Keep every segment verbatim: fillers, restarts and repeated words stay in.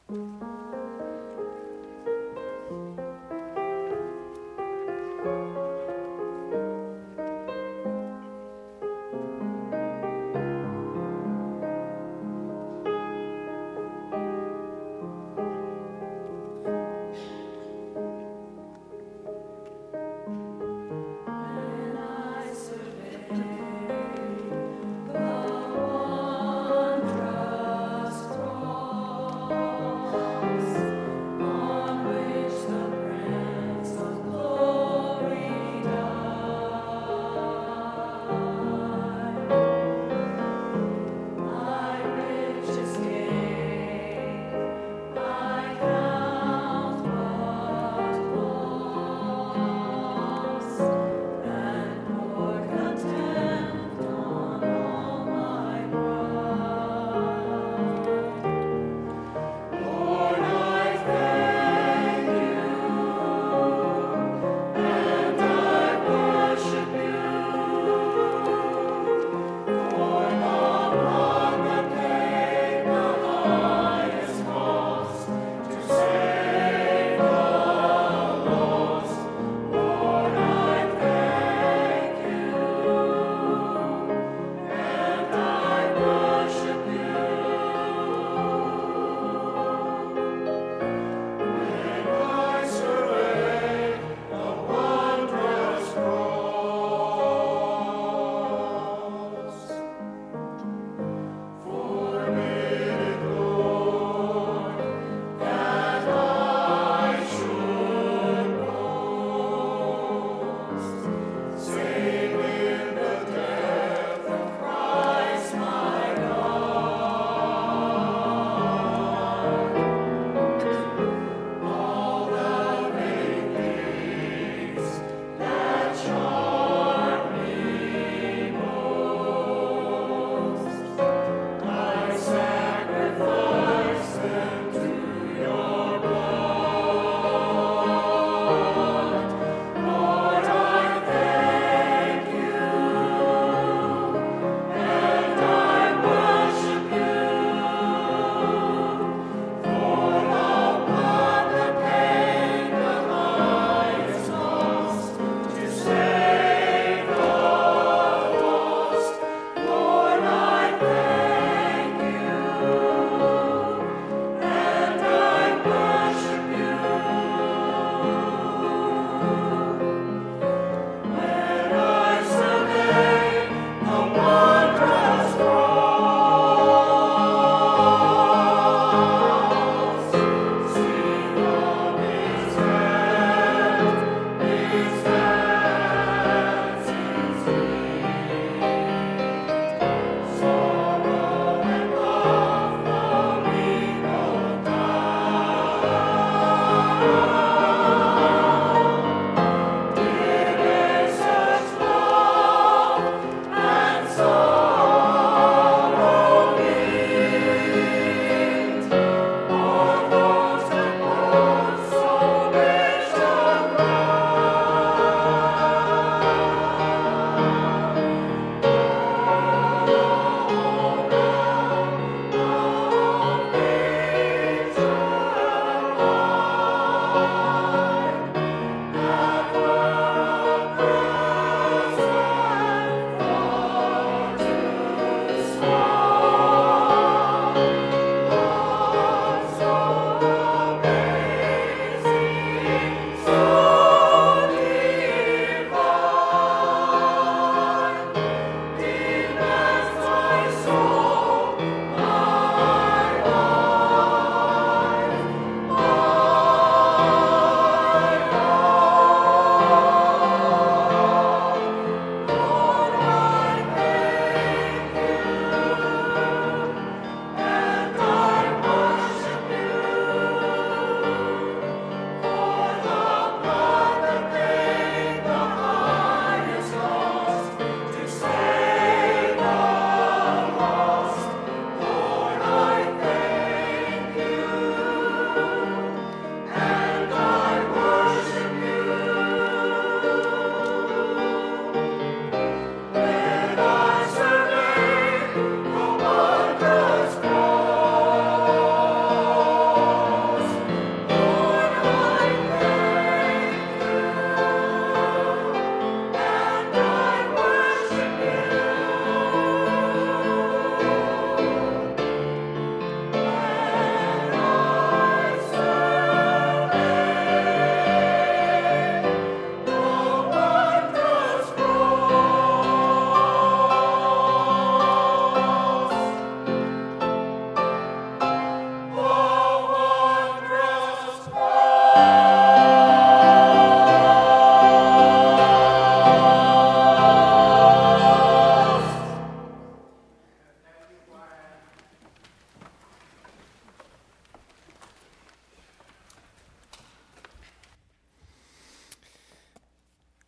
Wondrous cross.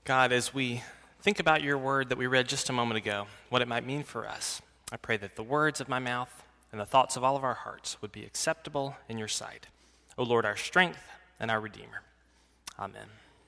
God, as we think about your word that we read just a moment ago, what it might mean for us, I pray that the words of my mouth and the thoughts of all of our hearts would be acceptable in your sight. O Lord, our strength and our Redeemer. Amen.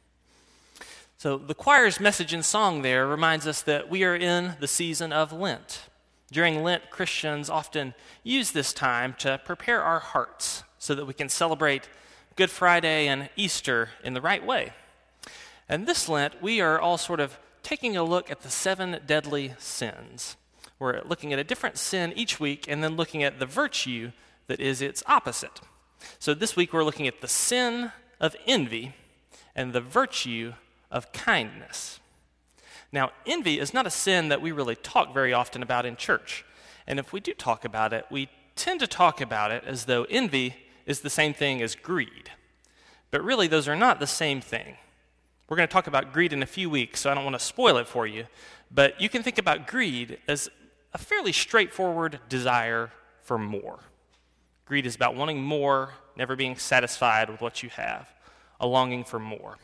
So the choir's message and song there reminds us that we are in the season of Lent. During Lent, Christians often use this time to prepare our hearts so that we can celebrate Good Friday and Easter in the right way. And this Lent, we are all sort of taking a look at the seven deadly sins. We're looking at a different sin each week and then looking at the virtue that is its opposite. So this week we're looking at the sin of envy and the virtue of kindness. Now, envy is not a sin that we really talk very often about in church. And if we do talk about it, we tend to talk about it as though envy is the same thing as greed. But really, those are not the same thing. We're going to talk about greed in a few weeks, so I don't want to spoil it for you. But you can think about greed as a fairly straightforward desire for more. Greed is about wanting more, never being satisfied with what you have, a longing for more.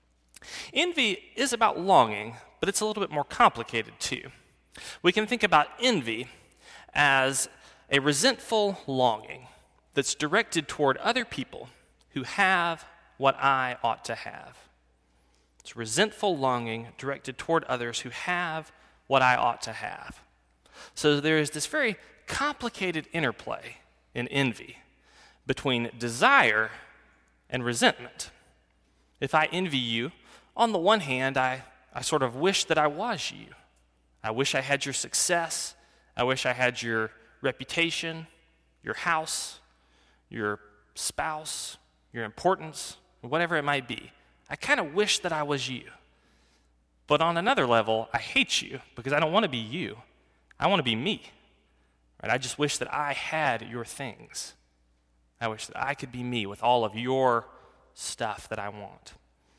Envy is about longing, but it's a little bit more complicated too. We can think about envy as a resentful longing that's directed toward other people who have what I ought to have. It's resentful longing directed toward others who have what I ought to have. So there is this very complicated interplay in envy between desire and resentment. If I envy you, on the one hand, I, I sort of wish that I was you. I wish I had your success. I wish I had your reputation, your house, your spouse, your importance, whatever it might be. I kind of wish that I was you. But on another level, I hate you because I don't want to be you. I want to be me. Right? I just wish that I had your things. I wish that I could be me with all of your stuff that I want.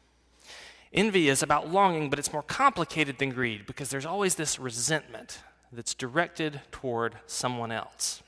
Envy is about longing, but it's more complicated than greed because there's always this resentment that's directed toward someone else.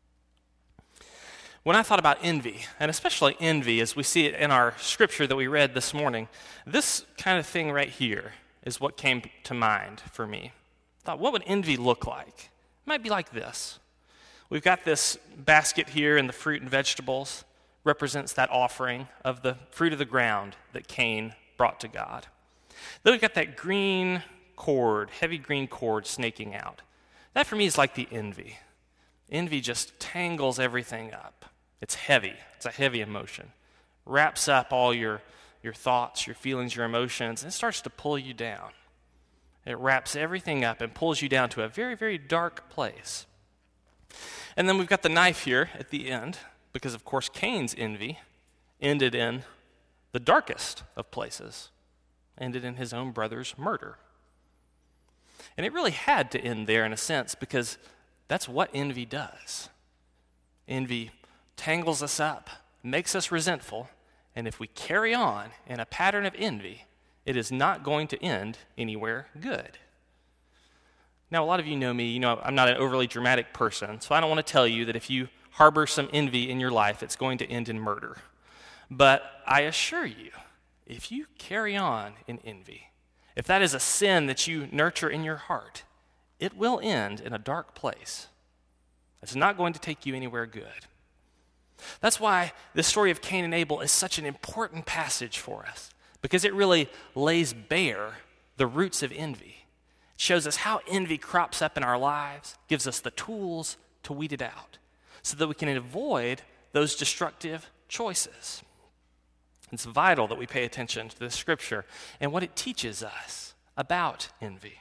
When I thought about envy, and especially envy as we see it in our scripture that we read this morning, this kind of thing right here is what came to mind for me. I thought, what would envy look like? It might be like this. We've got this basket here, and the fruit and vegetables represents that offering of the fruit of the ground that Cain brought to God. Then we've got that green cord, heavy green cord snaking out. That for me is like the envy. Envy just tangles everything up. It's heavy. It's a heavy emotion. Wraps up all your, your thoughts, your feelings, your emotions, and it starts to pull you down. It wraps everything up and pulls you down to a very, very dark place. And then we've got the knife here at the end, because of course Cain's envy ended in the darkest of places, ended in his own brother's murder. And it really had to end there in a sense, because that's what envy does. Envy tangles us up, makes us resentful, and if we carry on in a pattern of envy, it is not going to end anywhere good. Now, a lot of you know me, you know I'm not an overly dramatic person, so I don't want to tell you that if you harbor some envy in your life, it's going to end in murder. But I assure you, if you carry on in envy, if that is a sin that you nurture in your heart, it will end in a dark place. It's not going to take you anywhere good. That's why this story of Cain and Abel is such an important passage for us, because it really lays bare the roots of envy. It shows us how envy crops up in our lives, gives us the tools to weed it out, so that we can avoid those destructive choices. It's vital that we pay attention to this scripture and what it teaches us about envy.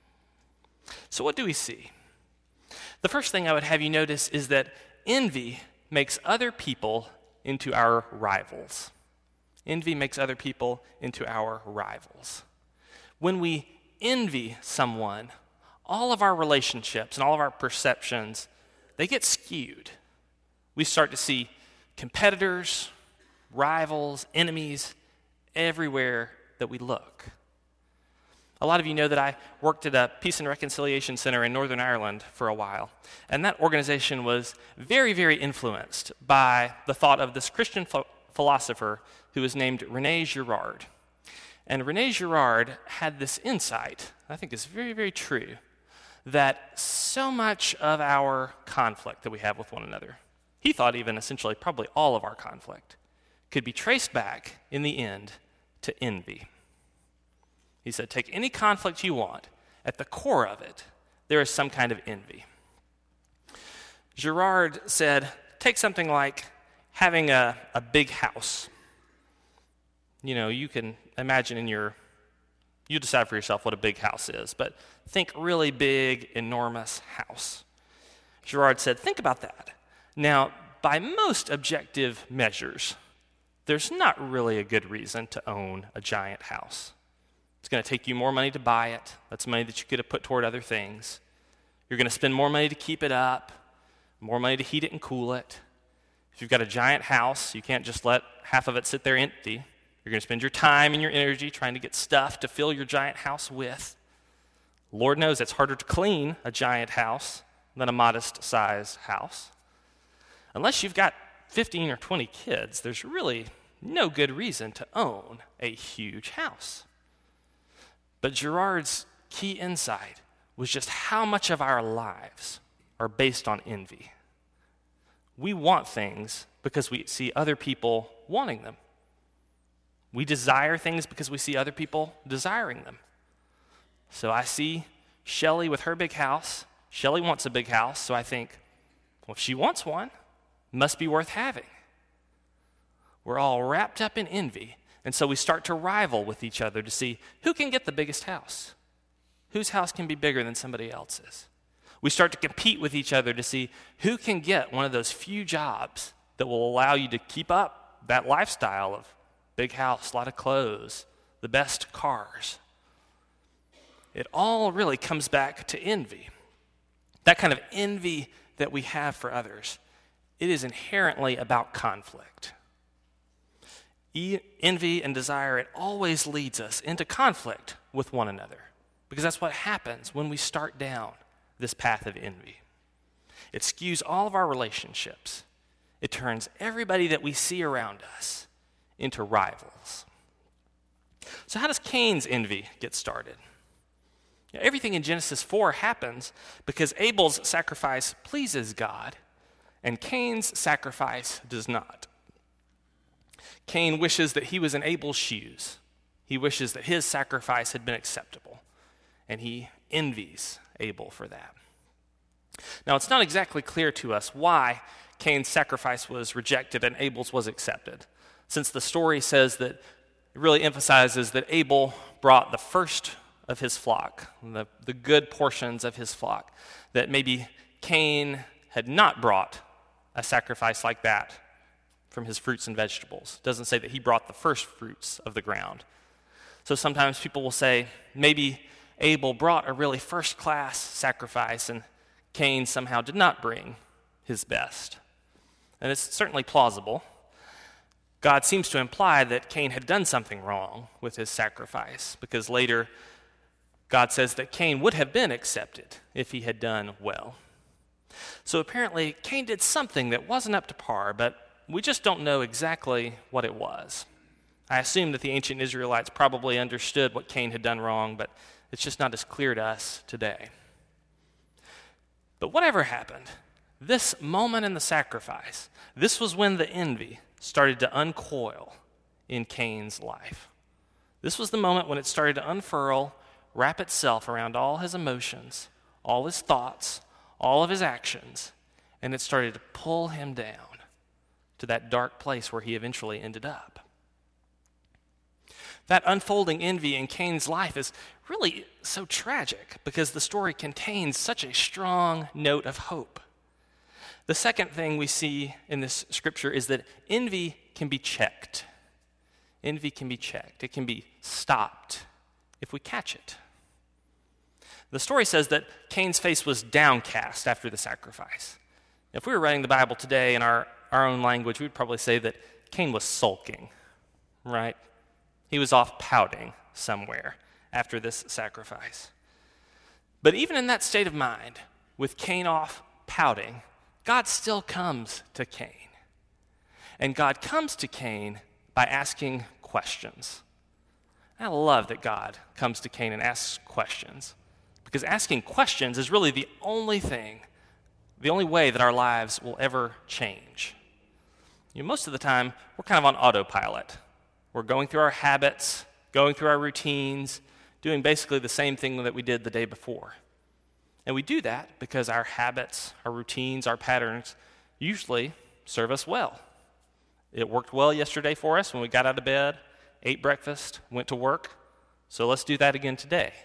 So what do we see? The first thing I would have you notice is that envy makes other people into our rivals. Envy makes other people into our rivals. When we envy someone, all of our relationships and all of our perceptions, they get skewed. We start to see competitors, rivals, enemies, everywhere that we look. A lot of you know that I worked at a Peace and Reconciliation Center in Northern Ireland for a while, and that organization was very, very influenced by the thought of this Christian ph- philosopher who was named René Girard. And Rene Girard had this insight, I think is very, very true, that so much of our conflict that we have with one another, he thought even essentially probably all of our conflict, could be traced back in the end to envy. He said, take any conflict you want, at the core of it, there is some kind of envy. Girard said, take something like having a, a big house. You know, you can imagine in your, you decide for yourself what a big house is, but think really big, enormous house. Girard said, think about that. Now, by most objective measures, there's not really a good reason to own a giant house. It's going to take you more money to buy it. That's money that you could have put toward other things. You're going to spend more money to keep it up, more money to heat it and cool it. If you've got a giant house, you can't just let half of it sit there empty. You're going to spend your time and your energy trying to get stuff to fill your giant house with. Lord knows it's harder to clean a giant house than a modest-sized house. Unless you've got fifteen or twenty kids, there's really no good reason to own a huge house. But Girard's key insight was just how much of our lives are based on envy. We want things because we see other people wanting them. We desire things because we see other people desiring them. So I see Shelley with her big house. Shelley wants a big house, so I think, well, if she wants one, it must be worth having. We're all wrapped up in envy, and so we start to rival with each other to see who can get the biggest house, whose house can be bigger than somebody else's. We start to compete with each other to see who can get one of those few jobs that will allow you to keep up that lifestyle of big house, a lot of clothes, the best cars. It all really comes back to envy. That kind of envy that we have for others, it is inherently about conflict. E- envy and desire, it always leads us into conflict with one another, because that's what happens when we start down this path of envy. It skews all of our relationships. It turns everybody that we see around us into rivals. So how does Cain's envy get started? Now, everything in Genesis four happens because Abel's sacrifice pleases God, and Cain's sacrifice does not. Cain wishes that he was in Abel's shoes. He wishes that his sacrifice had been acceptable, and he envies Abel for that. Now, it's not exactly clear to us why Cain's sacrifice was rejected and Abel's was accepted, since the story says that it really emphasizes that Abel brought the first of his flock, the, the good portions of his flock, that maybe Cain had not brought a sacrifice like that from his fruits and vegetables. It doesn't say that he brought the first fruits of the ground. So sometimes people will say, maybe Abel brought a really first-class sacrifice and Cain somehow did not bring his best. And it's certainly plausible. God seems to imply that Cain had done something wrong with his sacrifice, because later God says that Cain would have been accepted if he had done well. So apparently Cain did something that wasn't up to par, but we just don't know exactly what it was. I assume that the ancient Israelites probably understood what Cain had done wrong, but it's just not as clear to us today. But whatever happened, this moment in the sacrifice, this was when the envy started to uncoil in Cain's life. This was the moment when it started to unfurl, wrap itself around all his emotions, all his thoughts, all of his actions, and it started to pull him down to that dark place where he eventually ended up. That unfolding envy in Cain's life is really so tragic because the story contains such a strong note of hope. The second thing we see in this scripture is that envy can be checked. Envy can be checked. It can be stopped if we catch it. The story says that Cain's face was downcast after the sacrifice. If we were writing the Bible today in our, our own language, we would probably say that Cain was sulking, right? He was off pouting somewhere after this sacrifice. But even in that state of mind, with Cain off pouting, God still comes to Cain. And God comes to Cain by asking questions. I love that God comes to Cain and asks questions, because asking questions is really the only thing, the only way that our lives will ever change. You know, most of the time, we're kind of on autopilot. We're going through our habits, going through our routines, doing basically the same thing that we did the day before. And we do that because our habits, our routines, our patterns usually serve us well. It worked well yesterday for us when we got out of bed, ate breakfast, went to work, so let's do that again today.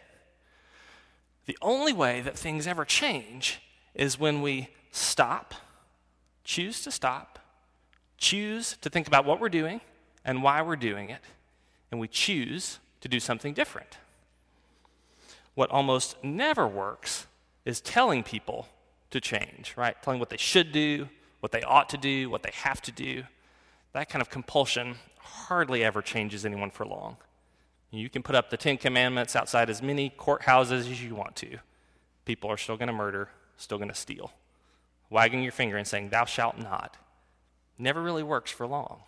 The only way that things ever change is when we stop, choose to stop, choose to think about what we're doing and why we're doing it, and we choose to do something different. What almost never works is telling people to change, right? Telling what they should do, what they ought to do, what they have to do. That kind of compulsion hardly ever changes anyone for long. You can put up the Ten Commandments outside as many courthouses as you want to. People are still going to murder, still going to steal. Wagging your finger and saying, "Thou shalt not," never really works for long.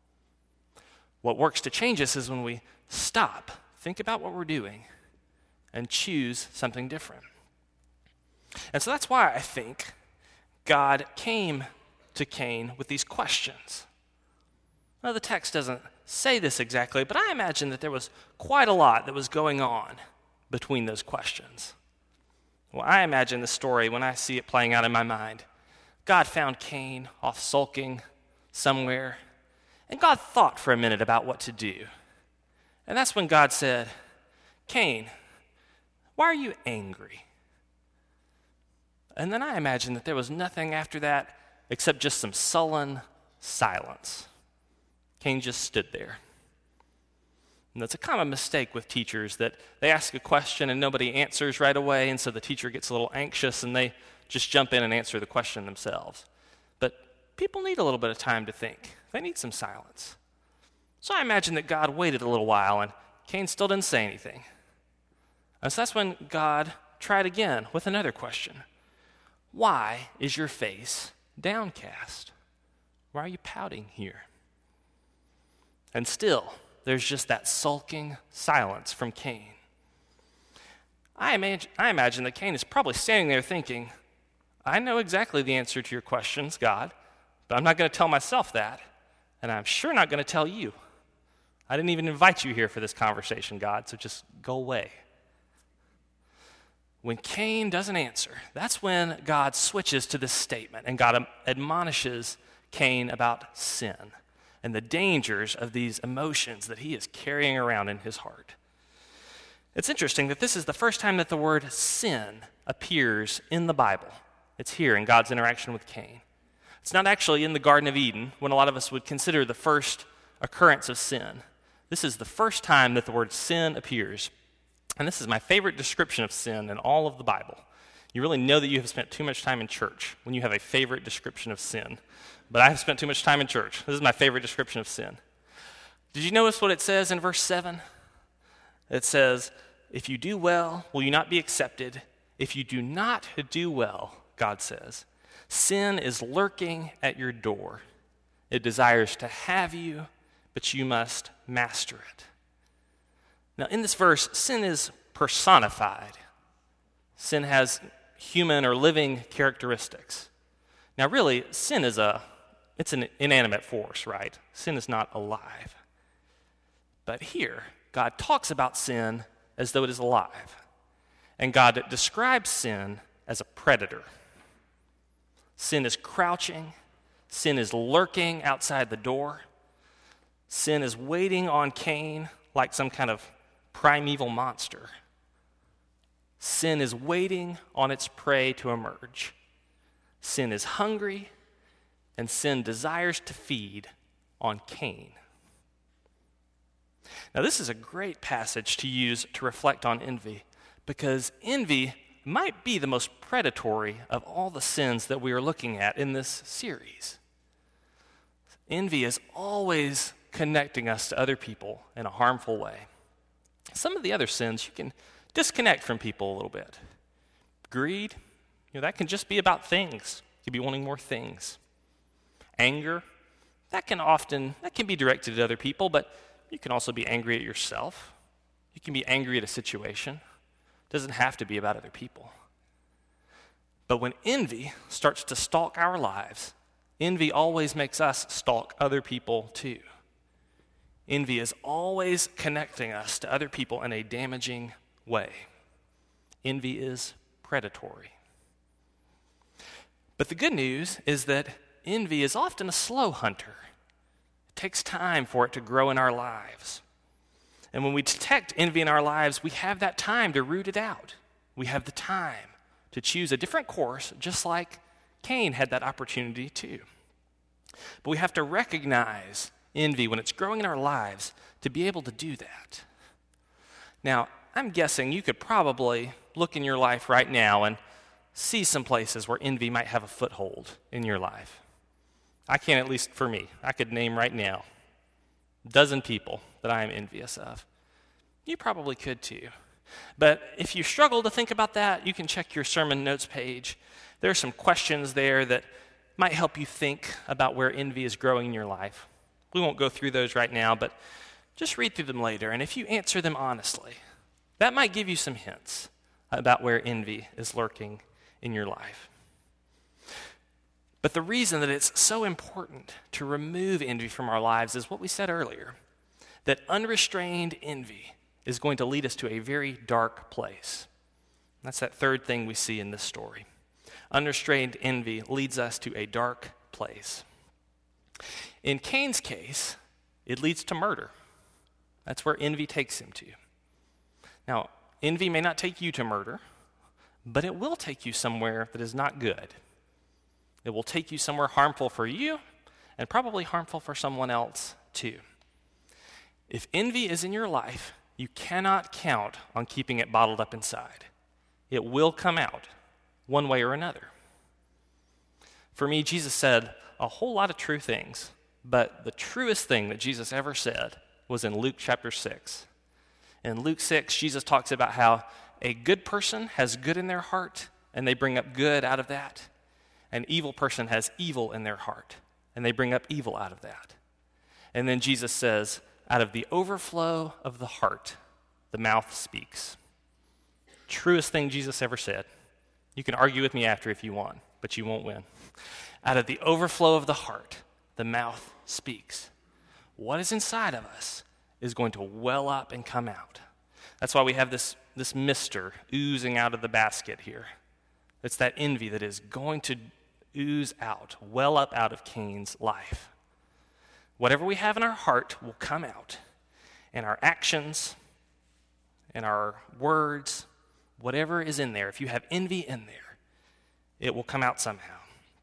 What works to change us is when we stop, think about what we're doing, and choose something different. And so that's why I think God came to Cain with these questions. Now, the text doesn't say this exactly, but I imagine that there was quite a lot that was going on between those questions. Well, I imagine the story when I see it playing out in my mind. God found Cain off sulking somewhere, and God thought for a minute about what to do. And that's when God said, "Cain, why are you angry?" And then I imagine that there was nothing after that except just some sullen silence. Cain just stood there. And that's a common mistake with teachers, that they ask a question and nobody answers right away, and so the teacher gets a little anxious and they just jump in and answer the question themselves. But people need a little bit of time to think. They need some silence. So I imagine that God waited a little while and Cain still didn't say anything. And so that's when God tried again with another question. "Why is your face downcast? Why are you pouting here?" And still, there's just that sulking silence from Cain. I imagine, I imagine that Cain is probably standing there thinking, "I know exactly the answer to your questions, God, but I'm not going to tell myself that, and I'm sure not going to tell you. I didn't even invite you here for this conversation, God, so just go away." When Cain doesn't answer, that's when God switches to this statement, and God admonishes Cain about sin and the dangers of these emotions that he is carrying around in his heart. It's interesting that this is the first time that the word sin appears in the Bible. It's here in God's interaction with Cain. It's not actually in the Garden of Eden, when a lot of us would consider the first occurrence of sin. This is the first time that the word sin appears. And this is my favorite description of sin in all of the Bible. You really know that you have spent too much time in church when you have a favorite description of sin. But I have spent too much time in church. This is my favorite description of sin. Did you notice what it says in verse seven? It says, "If you do well, will you not be accepted? If you do not do well," God says, "sin is lurking at your door. It desires to have you, but you must master it." Now, in this verse, sin is personified. Sin has human or living characteristics. Now, really, sin is a, it's an inanimate force, right? Sin is not alive. But here, God talks about sin as though it is alive. And God describes sin as a predator. Sin is crouching. Sin is lurking outside the door. Sin is waiting on Cain like some kind of primeval monster. Sin is waiting on its prey to emerge. Sin is hungry, and sin desires to feed on Cain. Now, this is a great passage to use to reflect on envy, because envy might be the most predatory of all the sins that we are looking at in this series. Envy is always connecting us to other people in a harmful way. Some of the other sins you can disconnect from people a little bit. Greed, you know, that can just be about things. You could be wanting more things. Anger, that can often, that can be directed at other people, but you can also be angry at yourself. You can be angry at a situation. It doesn't have to be about other people. But when envy starts to stalk our lives, envy always makes us stalk other people too. Envy is always connecting us to other people in a damaging way. Envy is predatory. But the good news is that envy is often a slow hunter. It takes time for it to grow in our lives. And when we detect envy in our lives, we have that time to root it out. We have the time to choose a different course, just like Cain had that opportunity too. But we have to recognize envy when it's growing in our lives to be able to do that. Now, I'm guessing you could probably look in your life right now and see some places where envy might have a foothold in your life. I can, at least for me. I could name right now a dozen people that I am envious of. You probably could too. But if you struggle to think about that, you can check your sermon notes page. There are some questions there that might help you think about where envy is growing in your life. We won't go through those right now, but just read through them later. And if you answer them honestly, that might give you some hints about where envy is lurking in your life. But the reason that it's so important to remove envy from our lives is what we said earlier, that unrestrained envy is going to lead us to a very dark place. That's that third thing we see in this story. Unrestrained envy leads us to a dark place. In Cain's case, it leads to murder. That's where envy takes him to. Now, envy may not take you to murder, but it will take you somewhere that is not good. It will take you somewhere harmful for you and probably harmful for someone else too. If envy is in your life, you cannot count on keeping it bottled up inside. It will come out one way or another. For me, Jesus said a whole lot of true things, but the truest thing that Jesus ever said was in Luke chapter six. In Luke six, Jesus talks about how a good person has good in their heart, and they bring up good out of that. An evil person has evil in their heart, and they bring up evil out of that. And then Jesus says, out of the overflow of the heart, the mouth speaks. Truest thing Jesus ever said. You can argue with me after if you want, but you won't win. Out of the overflow of the heart, the mouth speaks. What is inside of us is going to well up and come out. That's why we have this, this mister oozing out of the basket here. It's that envy that is going to ooze out, well up out of Cain's life. Whatever we have in our heart will come out, and our actions and our words, whatever is in there, if you have envy in there, it will come out somehow.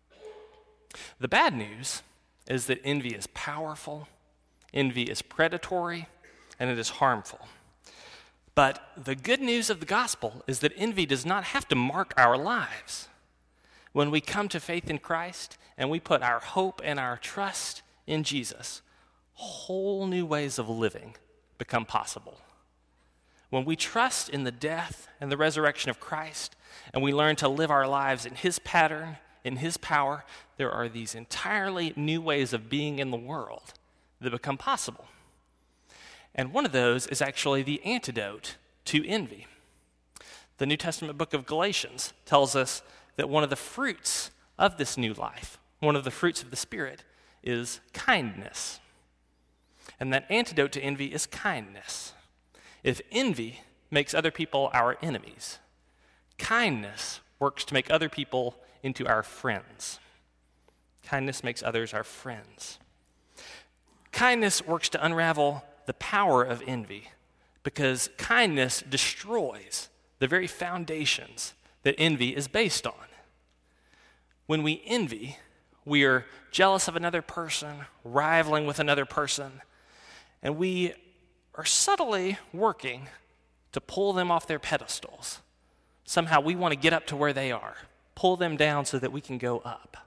The bad news is that envy is powerful, envy is predatory, and it is harmful. But the good news of the gospel is that envy does not have to mark our lives. When we come to faith in Christ and we put our hope and our trust in Jesus, whole new ways of living become possible. When we trust in the death and the resurrection of Christ and we learn to live our lives in His pattern, in His power, there are these entirely new ways of being in the world that become possible. And one of those is actually the antidote to envy. The New Testament book of Galatians tells us that one of the fruits of this new life, one of the fruits of the Spirit, is kindness. And that antidote to envy is kindness. If envy makes other people our enemies, kindness works to make other people into our friends. Kindness makes others our friends. Kindness works to unravel the power of envy because kindness destroys the very foundations that envy is based on. When we envy, we are jealous of another person, rivaling with another person, and we are subtly working to pull them off their pedestals. Somehow we want to get up to where they are, pull them down so that we can go up.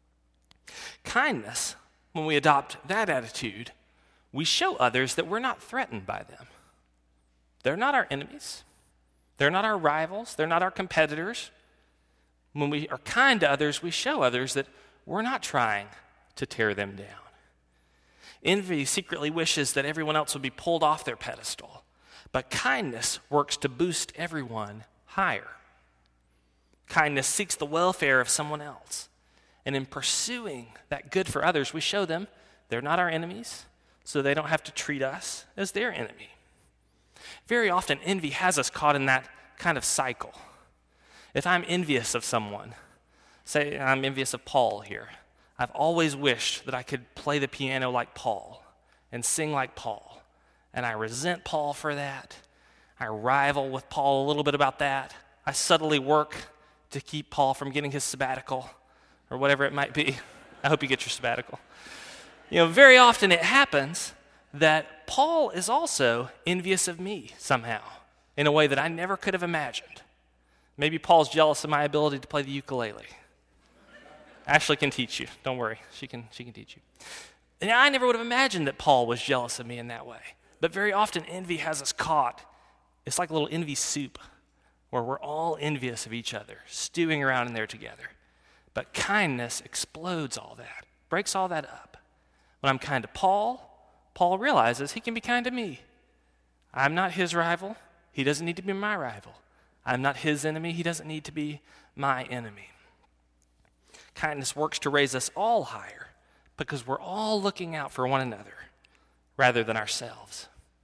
Kindness, when we adopt that attitude, we show others that we're not threatened by them. They're not our enemies. They're not our rivals. They're not our competitors. When we are kind to others, we show others that we're not trying to tear them down. Envy secretly wishes that everyone else would be pulled off their pedestal. But kindness works to boost everyone higher. Kindness seeks the welfare of someone else. And in pursuing that good for others, we show them they're not our enemies, so they don't have to treat us as their enemy. Very often, envy has us caught in that kind of cycle. If I'm envious of someone, say I'm envious of Paul here, I've always wished that I could play the piano like Paul and sing like Paul. And I resent Paul for that. I rival with Paul a little bit about that. I subtly work to keep Paul from getting his sabbatical or whatever it might be. I hope you get your sabbatical. You know, very often it happens that Paul is also envious of me somehow in a way that I never could have imagined. Maybe Paul's jealous of my ability to play the ukulele. Ashley can teach you. Don't worry. She can, she can teach you. And I never would have imagined that Paul was jealous of me in that way. But very often envy has us caught. It's like a little envy soup where we're all envious of each other, stewing around in there together. But kindness explodes all that, breaks all that up. When I'm kind to Paul, Paul realizes he can be kind to me. I'm not his rival. He doesn't need to be my rival. I'm not his enemy. He doesn't need to be my enemy. Kindness works to raise us all higher because we're all looking out for one another rather than ourselves.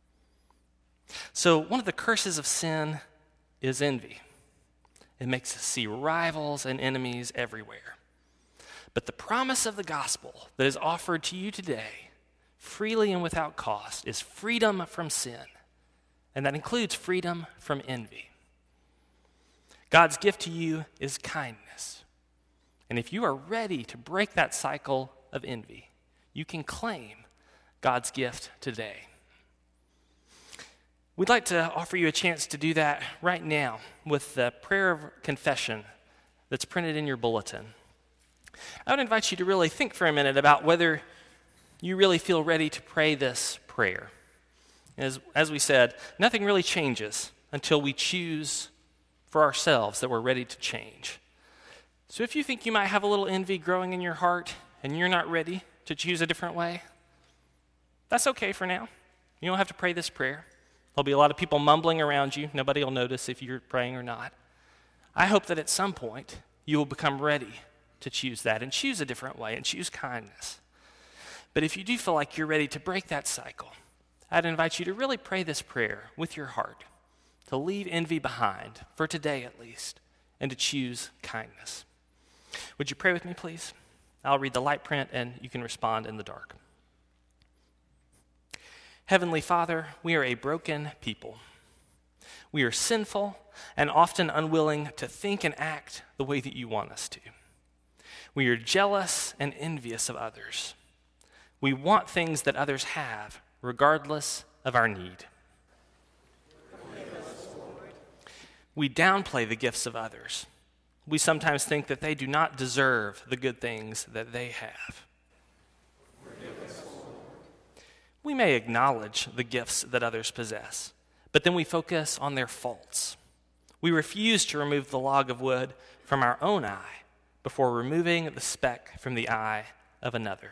So one of the curses of sin is envy. It makes us see rivals and enemies everywhere. But the promise of the gospel that is offered to you today, freely and without cost, is freedom from sin. And that includes freedom from envy. God's gift to you is kindness. And if you are ready to break that cycle of envy, you can claim God's gift today. We'd like to offer you a chance to do that right now with the prayer of confession that's printed in your bulletin. I would invite you to really think for a minute about whether you really feel ready to pray this prayer. As, as we said, nothing really changes until we choose for ourselves that we're ready to change. So if you think you might have a little envy growing in your heart and you're not ready to choose a different way, that's okay for now. You don't have to pray this prayer. There'll be a lot of people mumbling around you. Nobody will notice if you're praying or not. I hope that at some point you will become ready to choose that and choose a different way and choose kindness. But if you do feel like you're ready to break that cycle, I'd invite you to really pray this prayer with your heart, to leave envy behind, for today at least, and to choose kindness. Would you pray with me, please? I'll read the light print and you can respond in the dark. Heavenly Father, we are a broken people. We are sinful and often unwilling to think and act the way that you want us to. We are jealous and envious of others. We want things that others have, regardless of our need. We downplay the gifts of others. We sometimes think that they do not deserve the good things that they have. We may acknowledge the gifts that others possess, but then we focus on their faults. We refuse to remove the log of wood from our own eye before removing the speck from the eye of another.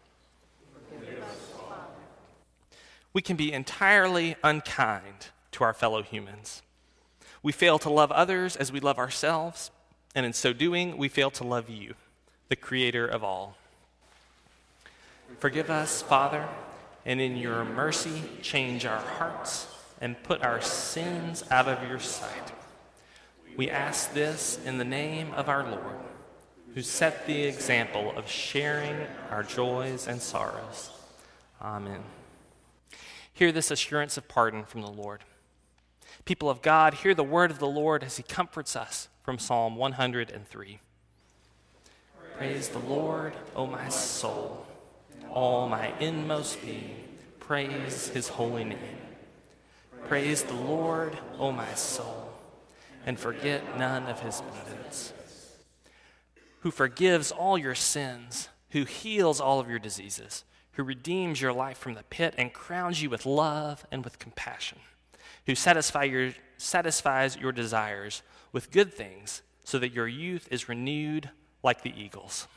We can be entirely unkind to our fellow humans. We fail to love others as we love ourselves, and in so doing, we fail to love you, the Creator of all. Forgive us, Father, and in your mercy, change our hearts and put our sins out of your sight. We ask this in the name of our Lord, who set the example of sharing our joys and sorrows. Amen. Hear this assurance of pardon from the Lord. People of God, hear the word of the Lord as he comforts us from Psalm one hundred three. Praise the Lord, O my soul. All my inmost being, praise his holy name. Praise the Lord, O my soul, and forget none of his benefits. Who forgives all your sins, who heals all of your diseases, who redeems your life from the pit and crowns you with love and with compassion, who satisfy your, satisfies your desires with good things so that your youth is renewed like the eagles.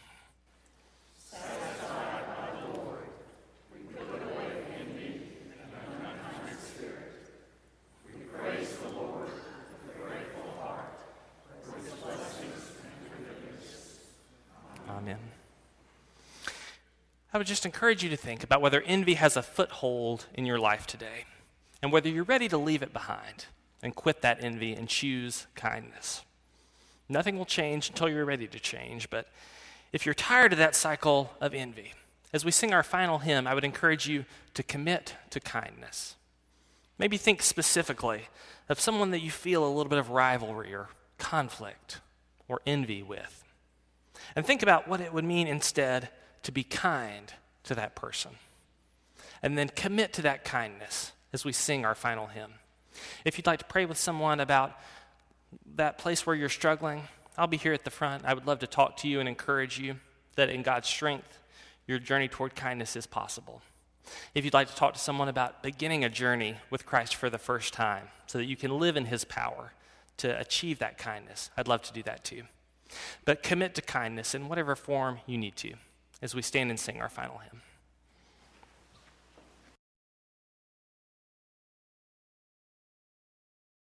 I would just encourage you to think about whether envy has a foothold in your life today and whether you're ready to leave it behind and quit that envy and choose kindness. Nothing will change until you're ready to change, but if you're tired of that cycle of envy, as we sing our final hymn, I would encourage you to commit to kindness. Maybe think specifically of someone that you feel a little bit of rivalry or conflict or envy with. And think about what it would mean instead to be kind to that person. And then commit to that kindness as we sing our final hymn. If you'd like to pray with someone about that place where you're struggling, I'll be here at the front. I would love to talk to you and encourage you that in God's strength, your journey toward kindness is possible. If you'd like to talk to someone about beginning a journey with Christ for the first time so that you can live in his power to achieve that kindness, I'd love to do that too. But commit to kindness in whatever form you need to as we stand and sing our final hymn.